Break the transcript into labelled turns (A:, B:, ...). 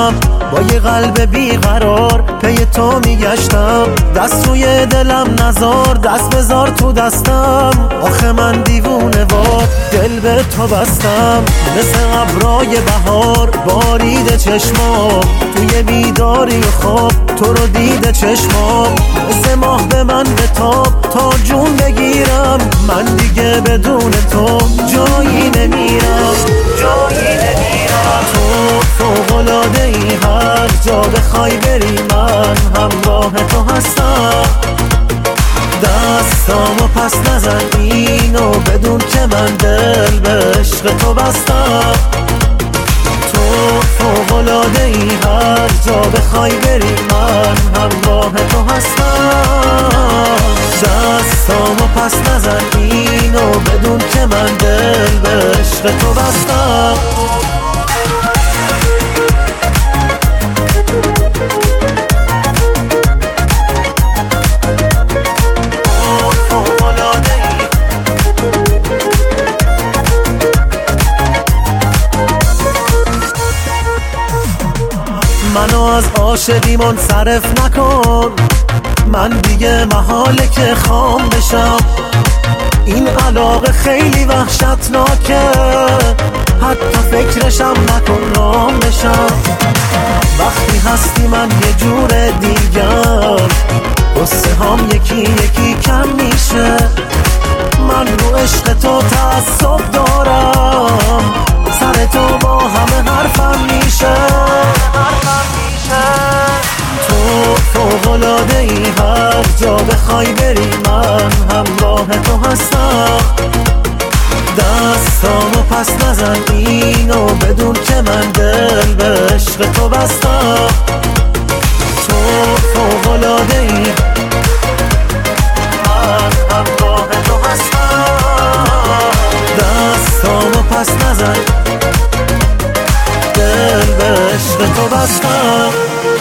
A: شبم با یه قلب بیقرار پی تو میگشتم، دست روی دلم نزار، دست بذار تو دستم. آخه من دیوونه وار دل به تو بستم، مثل ابرای بهار باریده چشمام، توی بیداری خواب تو رو دیده چشمام. مثل ماه به من بتاب تا جون بگیرم، من دیگه بدون تو جایی نمیرم، جایی نمیرم. تو فوق‌العاده ای، هر جا بخوای بری من همراه تو هستم. دستامو پس نزن اینو بدون که من دل به عشق تو بستم. تو فوق‌العاده ای، هر جا بخوای بری من همراه تو هستم. دستامو پس نزن اینو بدون که من دل به عشق تو بستم. منو از عاشقی منصرف نکن، من دیگه محاله که خام بشم. این علاقه خیلی وحشتناکه، حتی فکرشم نکن رام بشم. وقتی هستی من یه جور دیگر، قصه هم یکی یکی کم میشه. من رو عشق تو تعصب دارم، سر تو با همه حرفم میشه. تو فوق‌العاده ای، هر جا بخوای بری من همراه تو هستم. دستامو پس نزن اینو بدون که من دل به عشق تو بستم. تو فوق‌العاده ای، من همراه تو هستم. دستامو پس نزن دل به عشق تو بستم.